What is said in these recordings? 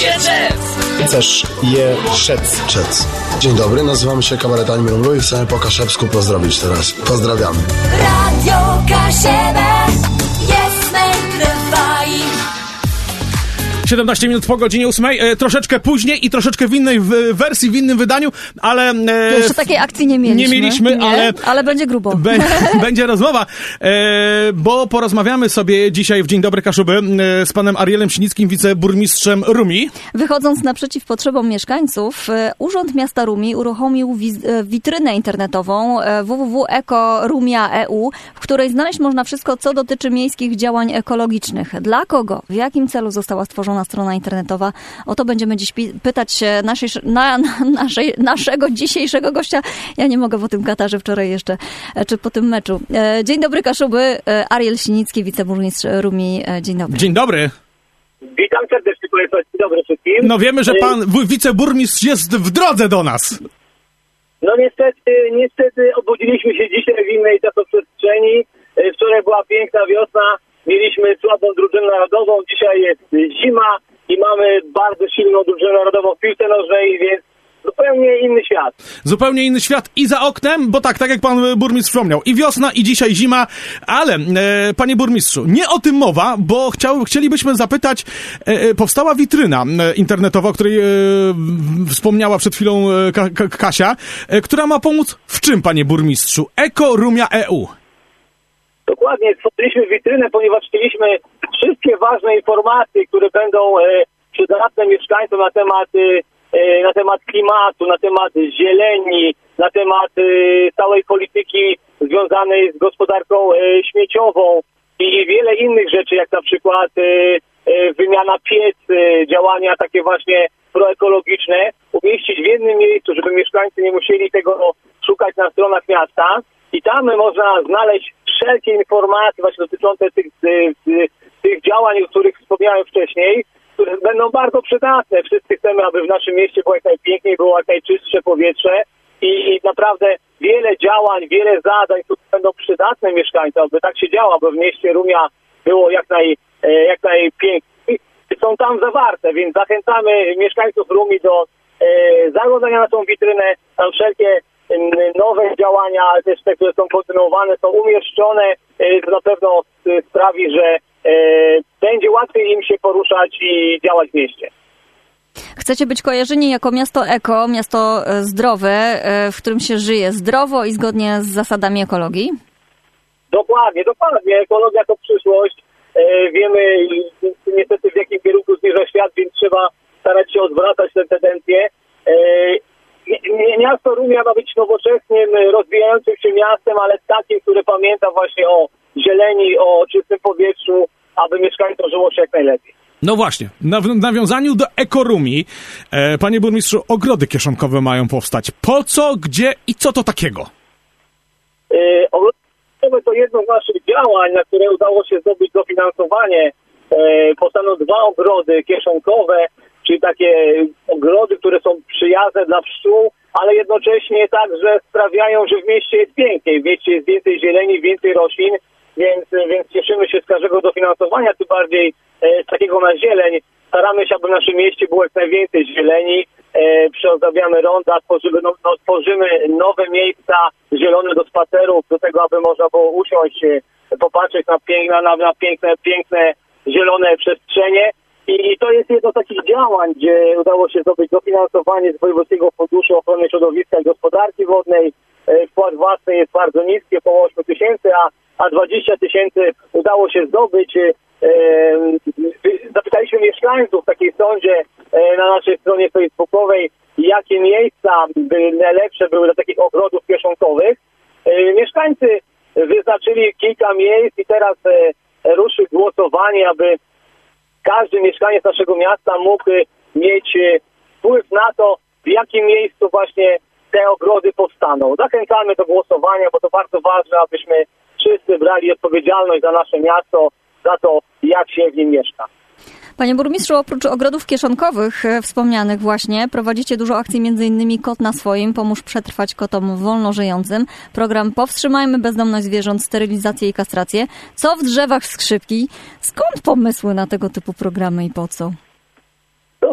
się rzec. Chcesz je szec. Dzień dobry, nazywam się Kabaret Mrumlu i chcę po kaszebsku pozdrowić teraz. Pozdrawiamy. Radio Kasiebek, jest trwaj. 17 minut po godzinie 8, troszeczkę później i troszeczkę w innej wersji, w innym wydaniu, ale... Jeszcze takiej akcji nie mieliśmy. Ale będzie grubo. Będzie rozmowa, bo porozmawiamy sobie dzisiaj w Dzień Dobry Kaszuby z panem Arielem Sinickim, wiceburmistrzem Rumi. Wychodząc naprzeciw potrzebom mieszkańców, Urząd Miasta Rumi uruchomił witrynę internetową www.ekorumia.eu, w której znaleźć można wszystko, co dotyczy miejskich działań ekologicznych. Dla kogo? W jakim celu została stworzona strona internetowa? O to będziemy dziś pytać naszego dzisiejszego gościa. Ja nie mogę po tym Katarze wczoraj jeszcze, czy po tym meczu. Dzień dobry Kaszuby, Ariel Sinicki, wiceburmistrz Rumi. Dzień dobry. Dzień dobry. Witam serdecznie Państwa, dzień dobry wszystkim. No wiemy, że pan wiceburmistrz jest w drodze do nas. No niestety obudziliśmy się dzisiaj w innej czasoprzestrzeni. Wczoraj była piękna wiosna. Mieliśmy słabą drużynę narodową, dzisiaj jest zima i mamy bardzo silną drużynę narodową w piłce nożnej, więc zupełnie inny świat. Zupełnie inny świat i za oknem, bo tak jak pan burmistrz wspomniał, i wiosna, i dzisiaj zima, ale panie burmistrzu, nie o tym mowa, bo chcielibyśmy zapytać, powstała witryna internetowa, o której wspomniała przed chwilą Kasia, która ma pomóc w czym, panie burmistrzu? Ekorumia.eu. Dokładnie, stworzyliśmy witrynę, ponieważ chcieliśmy wszystkie ważne informacje, które będą przydatne mieszkańcom na temat klimatu, na temat zieleni, na temat całej polityki związanej z gospodarką śmieciową i wiele innych rzeczy, jak na przykład wymiana piec, działania takie właśnie proekologiczne, umieścić w jednym miejscu, żeby mieszkańcy nie musieli tego szukać na stronach miasta. I tam można znaleźć wszelkie informacje właśnie dotyczące tych działań, o których wspomniałem wcześniej, które będą bardzo przydatne. Wszyscy chcemy, aby w naszym mieście było jak najpiękniej, było jak najczystsze powietrze i naprawdę wiele działań, wiele zadań, które będą przydatne mieszkańcom, aby tak się działo, aby w mieście Rumia było jak najpiękniej, są tam zawarte, więc zachęcamy mieszkańców Rumi do zaglądania na tą witrynę, tam wszelkie nowe działania, ale też te, które są kontynuowane, są umieszczone, to na pewno sprawi, że będzie łatwiej im się poruszać i działać w mieście. Chcecie być kojarzeni jako miasto eko, miasto zdrowe, w którym się żyje zdrowo i zgodnie z zasadami ekologii? Dokładnie. Ekologia to przyszłość. Wiemy niestety w jakim kierunku zmierza świat, więc trzeba starać się odwracać te tendencje. Miasto Rumia ma być nowoczesnym, rozwijającym się miastem, ale takim, które pamięta właśnie o zieleni, o czystym powietrzu, aby mieszkańcom żyło się jak najlepiej. No właśnie, w nawiązaniu do Ekorumi, panie burmistrzu, ogrody kieszonkowe mają powstać. Po co, gdzie i co to takiego? Ogrody kieszonkowe to jedno z naszych działań, na które udało się zdobyć dofinansowanie. Powstaną 2 ogrody kieszonkowe, czyli takie ogrody, które są przyjazne dla pszczół, ale jednocześnie także sprawiają, że w mieście jest piękniej. W mieście jest więcej zieleni, więcej roślin, więc cieszymy się z każdego dofinansowania, tym bardziej z takiego na zieleń. Staramy się, aby w naszym mieście było jak najwięcej zieleni, przyozdabiane ronda, tworzymy nowe miejsca zielone do spacerów, do tego, aby można było usiąść, popatrzeć na piękne zielone przestrzenie. I to jest jedno z takich działań, gdzie udało się zdobyć dofinansowanie z Wojewódzkiego Funduszu Ochrony Środowiska i Gospodarki Wodnej. Wkład własny jest bardzo niski, około 8 000, a 20 000 udało się zdobyć. Zapytaliśmy mieszkańców w takiej sondzie na naszej stronie facebookowej, jakie miejsca najlepsze były dla takich ogrodów kieszonkowych. Mieszkańcy wyznaczyli kilka miejsc i teraz ruszy głosowanie, aby każdy mieszkaniec naszego miasta mógł mieć wpływ na to, w jakim miejscu właśnie te ogrody powstaną. Zachęcamy do głosowania, bo to bardzo ważne, abyśmy wszyscy brali odpowiedzialność za nasze miasto, za to, jak się w nim mieszka. Panie burmistrzu, oprócz ogrodów kieszonkowych wspomnianych właśnie, prowadzicie dużo akcji, m.in. Kot na swoim, pomóż przetrwać kotom wolno żyjącym, program Powstrzymajmy bezdomność zwierząt, sterylizację i kastrację, co w drzewach skrzypki. Skąd pomysły na tego typu programy i po co? To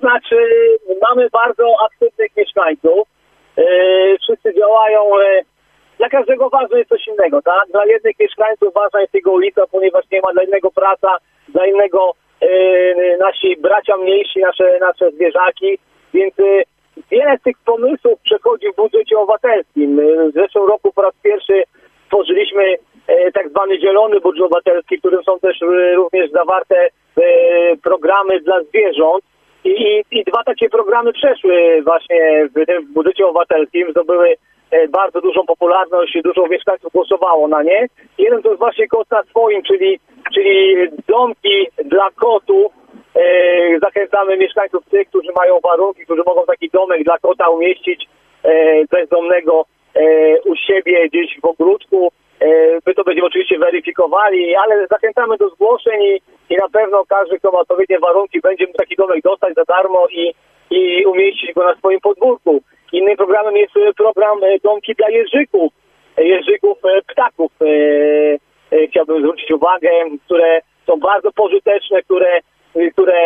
znaczy, mamy bardzo aktywnych mieszkańców. Wszyscy działają. Dla każdego ważne jest coś innego, tak? Dla jednych mieszkańców ważna jest jego ulica, ponieważ nie ma dla innego praca, dla innego nasi bracia mniejsi, nasze zwierzaki, więc wiele z tych pomysłów przechodzi w budżecie obywatelskim. W zeszłym roku po raz pierwszy tworzyliśmy tak zwany zielony budżet obywatelski, w którym są też również zawarte programy dla zwierząt. I dwa takie programy przeszły właśnie w budżecie obywatelskim, zdobyły bardzo dużą popularność, dużo mieszkańców głosowało na nie. Jeden to jest właśnie Kot na swoim, czyli domki dla kotów. Zachęcamy mieszkańców tych, którzy mają warunki, którzy mogą taki domek dla kota umieścić bezdomnego u siebie gdzieś w ogródku. My to będziemy oczywiście weryfikowali, ale zachęcamy do zgłoszeń i na pewno każdy, kto ma odpowiednie warunki, będzie mógł taki domek dostać za darmo i umieścić go na swoim podwórku. Innym programem jest program domki dla jeżyków ptaków. Chciałbym zwrócić uwagę, które są bardzo pożyteczne, które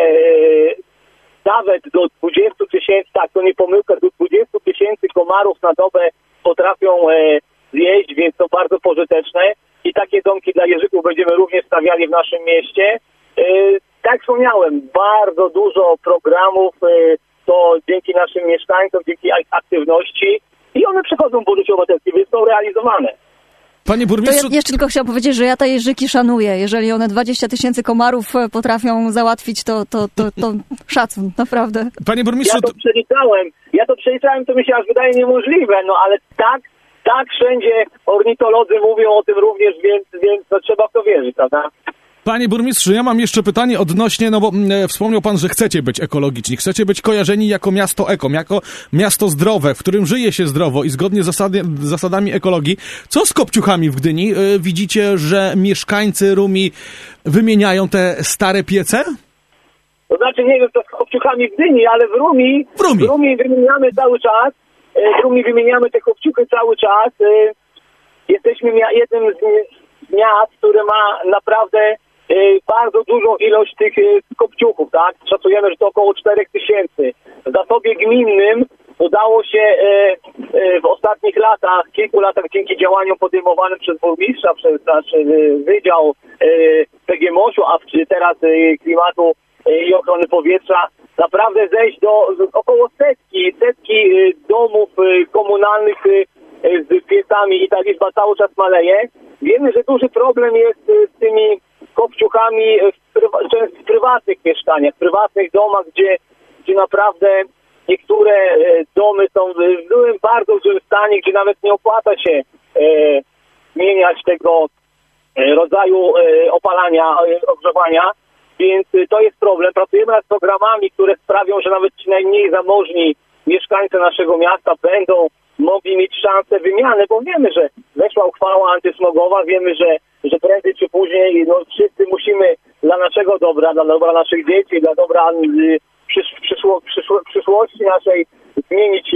nawet do 20 000, tak to nie pomyłka, do 20 000 komarów na dobę potrafią zjeść, więc są bardzo pożyteczne i takie domki dla jeżyków będziemy również stawiali w naszym mieście. Tak jak wspomniałem, bardzo dużo programów, to dzięki naszym mieszkańcom, dzięki aktywności i one przechodzą w budżecie obywatelskim, więc są realizowane. Panie burmistrzu... To ja jeszcze tylko chciałam powiedzieć, że ja te jeżyki szanuję. Jeżeli one 20 000 komarów potrafią załatwić, to szacun, naprawdę. Panie burmistrzu... Ja to przeliczałem, to mi się aż wydaje niemożliwe, no ale tak wszędzie ornitolodzy mówią o tym również, więc no, trzeba w to wierzyć, prawda? Panie burmistrzu, ja mam jeszcze pytanie odnośnie, no bo wspomniał pan, że chcecie być ekologiczni, chcecie być kojarzeni jako miasto eko, jako miasto zdrowe, w którym żyje się zdrowo i zgodnie z zasadami ekologii. Co z kopciuchami w Gdyni? Widzicie, że mieszkańcy Rumi wymieniają te stare piece? To znaczy, nie wiem, co z kopciuchami w Gdyni, ale w Rumi wymieniamy cały czas. W Rumi wymieniamy te kopciuchy cały czas. Jesteśmy jednym z miast, które ma naprawdę bardzo dużą ilość tych kopciuchów, tak? Szacujemy, że to około 4000. W zasobie gminnym udało się w ostatnich kilku latach, dzięki działaniom podejmowanym przez burmistrza, przez nasz wydział PGMOŚ-u, a teraz Klimatu i Ochrony Powietrza, naprawdę zejść do około setki domów komunalnych z piecami i ta liczba cały czas maleje. Wiemy, że duży problem jest z tymi kopciuchami w prywatnych mieszkaniach, w prywatnych domach, gdzie naprawdę niektóre domy są w bardzo złym stanie, gdzie nawet nie opłaca się zmieniać tego rodzaju opalania, ogrzewania, więc to jest problem. Pracujemy nad programami, które sprawią, że nawet ci najmniej zamożni mieszkańcy naszego miasta będą mogli mieć szansę wymiany, bo wiemy, że weszła uchwała antysmogowa, wiemy, że prędzej czy później wszyscy musimy dla naszego dobra, dla dobra naszych dzieci, dla dobra przyszłości naszej zmienić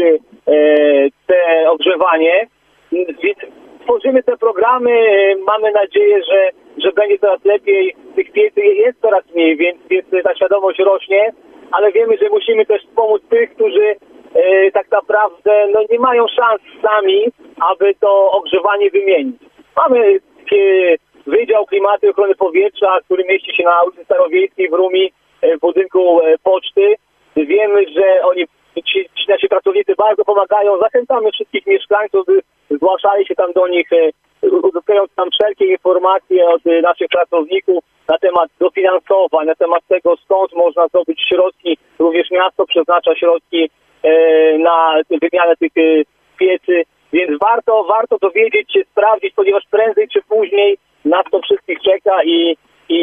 te ogrzewanie. Więc tworzymy te programy, mamy nadzieję, że będzie coraz lepiej. Tych pieców jest coraz mniej, więc ta świadomość rośnie, ale wiemy, że musimy też wspomóc tych, którzy tak naprawdę nie mają szans sami, aby to ogrzewanie wymienić. Mamy Wydział Klimatu i Ochrony Powietrza, który mieści się na ulicy Starowiejskiej w Rumi, w budynku poczty. Wiemy, że ci nasi pracownicy bardzo pomagają. Zachęcamy wszystkich mieszkańców, by zgłaszali się tam do nich, uzyskując tam wszelkie informacje od naszych pracowników na temat dofinansowań, na temat tego, skąd można zdobyć środki. Również miasto przeznacza środki na wymianę tych piecy, więc warto dowiedzieć się, sprawdzić, ponieważ prędzej czy później nas to wszystkich czeka i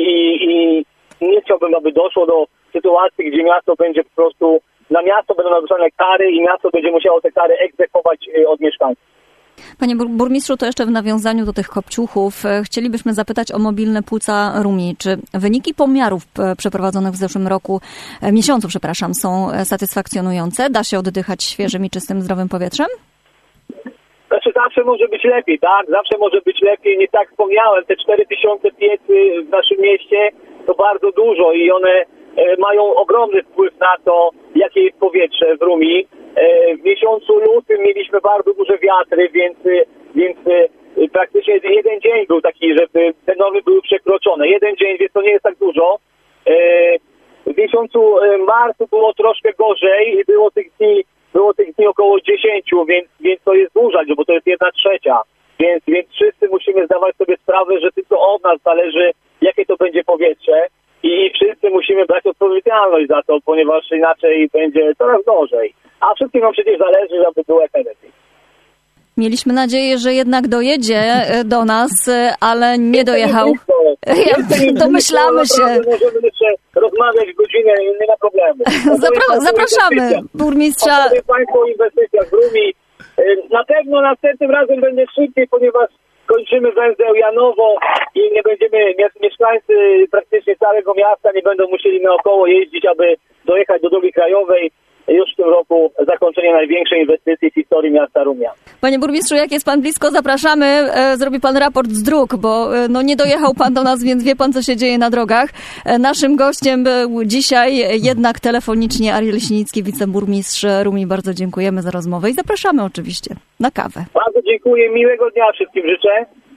nie chciałbym, aby doszło do sytuacji, gdzie miasto będzie po prostu, na miasto będą nałożone kary i miasto będzie musiało te kary egzekwować od mieszkańców. Panie burmistrzu, to jeszcze w nawiązaniu do tych kopciuchów chcielibyśmy zapytać o mobilne płuca Rumi. Czy wyniki pomiarów przeprowadzonych w zeszłym miesiącu, są satysfakcjonujące? Da się oddychać świeżym i czystym, zdrowym powietrzem? Znaczy zawsze może być lepiej, tak? Zawsze może być lepiej. Nie tak wspomniałem, te 4000 piecy w naszym mieście to bardzo dużo i one mają ogromny wpływ na to, jakie jest powietrze w Rumi. W miesiącu lutym mieliśmy bardzo duże wiatry, więc praktycznie jeden dzień był taki, że te normy były przekroczone. Jeden dzień, więc to nie jest tak dużo. W miesiącu marcu było troszkę gorzej i było tych dni około 10, więc to jest duża, bo to jest 1/3. Więc wszyscy musimy zdawać sobie sprawę, że tylko od nas zależy, jakie to będzie powietrze i wszyscy musimy brać odpowiedzialność za to, ponieważ inaczej będzie coraz gorzej. A wszystkim nam przecież zależy, żeby było jak najlepiej. Mieliśmy nadzieję, że jednak dojedzie do nas, ale nie dojechał. Domyślamy się. Możemy jeszcze rozmawiać godzinę, nie ma problemu. Zapraszamy burmistrza. Opowiem Państwu o inwestycjach w Rumi. Na pewno następnym razem będzie szybciej, ponieważ kończymy węzeł Janowo i nie będziemy, mieszkańcy praktycznie całego miasta nie będą musieli naokoło jeździć, aby dojechać do drogi krajowej. Już w tym roku zakończenie największej inwestycji w historii miasta Rumia. Panie burmistrzu, jak jest pan blisko, zapraszamy. Zrobi pan raport z dróg, bo nie dojechał pan do nas, więc wie pan, co się dzieje na drogach. Naszym gościem był dzisiaj jednak telefonicznie Ariel Sinicki, wiceburmistrz Rumi. Bardzo dziękujemy za rozmowę i zapraszamy oczywiście na kawę. Bardzo dziękuję. Miłego dnia wszystkim życzę.